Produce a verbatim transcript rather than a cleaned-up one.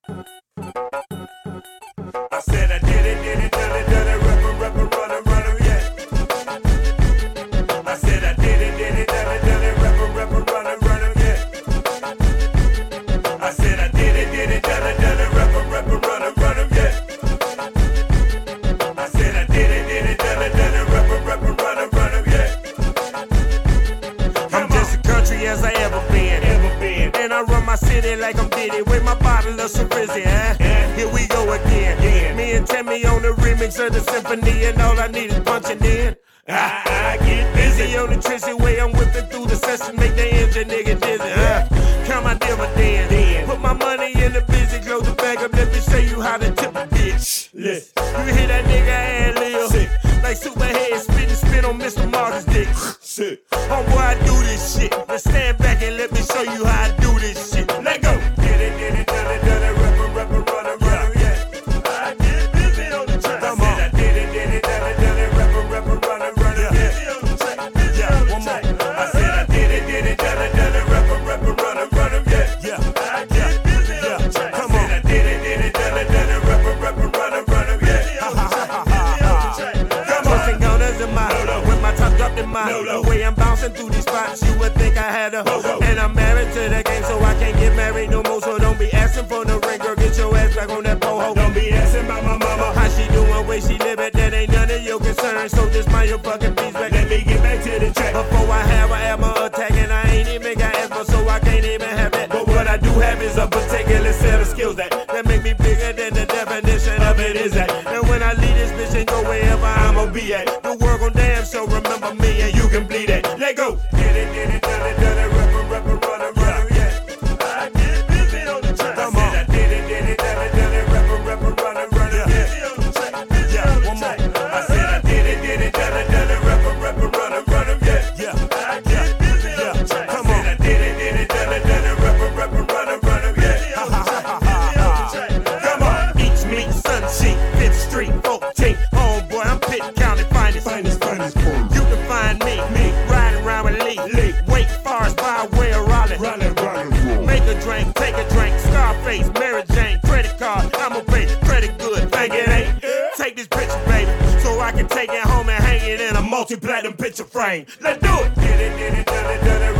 I said I did it, did it, done it, done it, rep 'em, rep 'em, run 'em, run 'em, yeah. I said I did it, did it, done it, done it, rep 'em, rep 'em, run 'em, run 'em, yeah. I said I did it, did it, done it, done it, rep 'em, rep 'em, run 'em, run 'em, yeah. I said I did it, did it, done it, done it, rep 'em, rep 'em, run 'em, run 'em, yeah. I'm just as country as I ever been, ever been, and I run my city like I'm Diddy with my bottle of Cerizzi, huh? Yeah. Here we go again. Yeah. Me and Tammy on the remix of the symphony, and all I need is punching in. I, I get busy on the Trissy way, I'm whipping through the session, make the engine nigga dizzy, huh? Count my dividends, then put my money in the busy, close the bag up, let me show you how to tip a bitch. Listen, you hear that nigga ad lib, like Superhead spit and spit on Mister Marcus dick. Shit. Homeboy, I do this shit. Now stand back and let me show you how I do this shit. Let go. Did it, did it, done it, done it, rep 'em, rep 'em, run 'em, run 'em, yeah. I get busy on the track. Come on. I said I did it, did it, done it, done it, rep 'em, rep 'em, run 'em, run 'em, yeah. Busy on the track, busy on the track. I said I did it, did it, done it, done it, rep 'em, rep 'em, run 'em, run 'em, yeah. Yeah. I get busy on the track. Come on. I said I did it, did it, done it, done it, rep 'em, rep 'em, run 'em, run 'em, yeah. With my top dropped in my the way I'm bouncing through these spots, you would think I had a ho. And I'm married to the game, so I can't get married no more. So don't be asking for the ring, girl, get your ass back on that pole. Don't be asking about my mama, how she doing, where she living, that ain't none of your concern. So just mind your fucking peace back. Let me get back to the track before I have an asthma attack, and I ain't even got asthma, so I can't even have that. But what I do have is a particular set of skills that that make me bigger than the definition of it is that. And when I leave this bitch and go wherever I'ma be at, the world gon' damn so remember me, and you can bleed it. Let go. Did it, did it, done it, done it, rep 'em, rep 'em, run 'em, run 'em, yeah. I get busy on the track. Come on. I said I did it, did it, done it, done it, rep 'em, rep 'em, run 'em, run 'em, yeah. Busy on the track, busy on the track. I said I did it, did it, done it, done it, rep 'em, rep 'em, run 'em, run 'em, yeah. Yeah. I get busy on the track. Come on. I said I did it, did it, done it, done it, rep 'em, rep 'em, run 'em, run 'em, yeah. Busy on the track, busy on the track. Come on. Each meet Sunshine, Fifth Street, fourteen. Homeboy, I'm Pitt County finest. Finest, finest. You can find me, me, riding around with Lee, Lee. Wake Forest by way of Raleigh. Raleigh, Raleigh. Make a drink, take a drink, Scarface, Mary Jane, credit card, I'ma pay, credit good, think it ain't. Take this picture, baby, so I can take it home and hang it in a multi-platinum picture frame. Let's do it. Did it, did it, done it, done it.